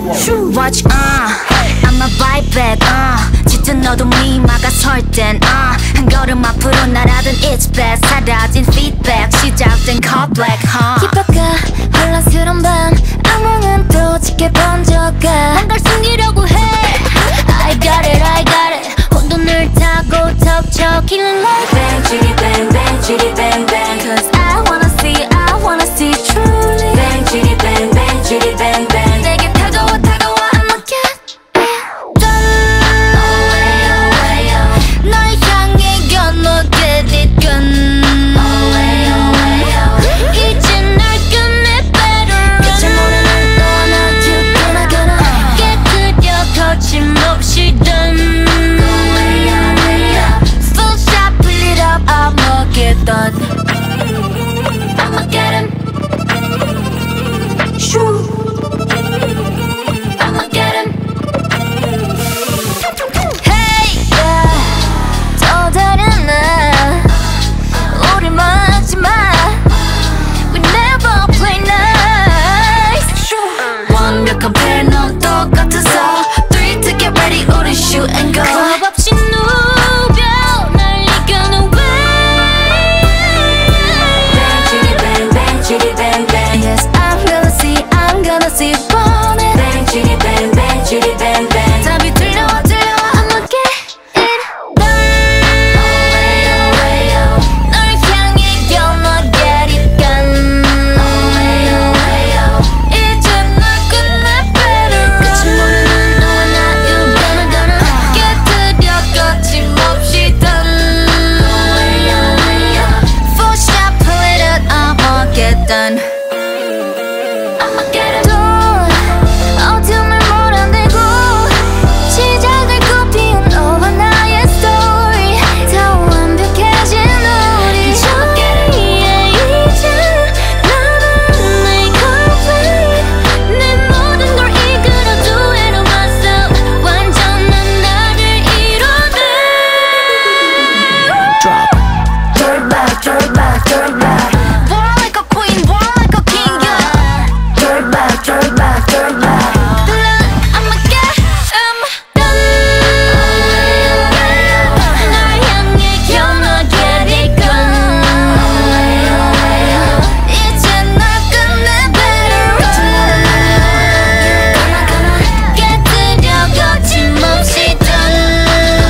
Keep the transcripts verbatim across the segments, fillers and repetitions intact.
Watch, uh, I'ma bite back, uh 짙은 너도 미마가 설땐, uh 한 걸음 앞으로 날아든 it's bad 사라진 feedback 시작된 call black, huh 깊어가 혼란스러운 밤 악몽은 또 짙게 번져가 뭔가를 숨기려고 해 I got it, I got it 혼돈을 타고 덮쳐 killing like Bang, chitty bang, bang, chitty bang, bang Cause I wanna see, I wanna see truly Bang, chitty bang, bang, chitty bang, bang 내게 다가와 다가와 I'ma get it done Away, away, away 널 향해 gonna get it done Away, away, away 이제 날 끝내 better run 끝을 모르는 너와 나 죽거나 gonna 깨트려 거침없이 done Away, away, away Full shot, pull it up, I'ma get done I'ma get him Shoo I'ma get him Hey, yeah 또 다른 날 우리 막지 마 We never play nice 완벽한 패널 똑같아서 Three to get ready 우리 shoot and go 겁 없이 누벼 날 이겨는 way Bang, chitty bang, bang, chitty bang, bang Yes, I'm gonna see, I'm gonna see burn it Bang, chitty bang, bang, chitty bang, bang 답이 들려와 들려와 I'ma get it done Away, away, away 널 향해 gonna get it done Away, away, away 이제 널 끝내 better 끝을 run 모르는 너와 나 you gonna gonna 깨트려 거침없이 done Away, away, away Full shot pull it up I'ma get done I'ma get him Done 어둠을 몰아내고 시작을 꽃피운 너와 나의 story 더 완벽해진 우리 저기에 이제 나는 내 complete 내 모든 걸 이끌어도 해로 myself 완전한 나를 이뤄내 Drop Throw it back, throw it back, throw it back War like a queen, war like a king, yeah Throw it back, throw it back, throw it back I'ma get him done 널 향해 gonna get it done 이제 널 끝내 better run 깨트려 거침없이 done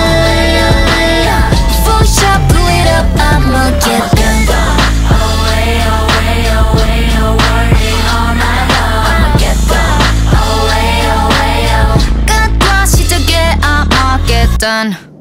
Full shot pull it up I'ma get done Away, away, away, away all night long I'ma get done Away, away, away 끝과 시작에 I'ma get done